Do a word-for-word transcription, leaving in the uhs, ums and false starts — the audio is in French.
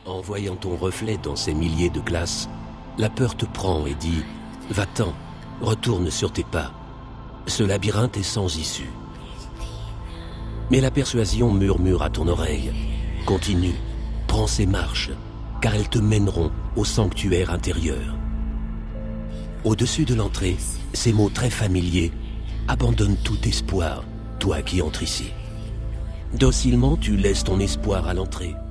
En voyant ton reflet dans ces milliers de glaces, la peur te prend et dit « Va-t'en, retourne sur tes pas. Ce labyrinthe est sans issue. » Mais la persuasion murmure à ton oreille « Continue, prends ces marches, car elles te mèneront au sanctuaire intérieur. » Au-dessus de l'entrée, ces mots très familiers « Abandonne tout espoir, toi qui entres ici. » Docilement, tu laisses ton espoir à l'entrée.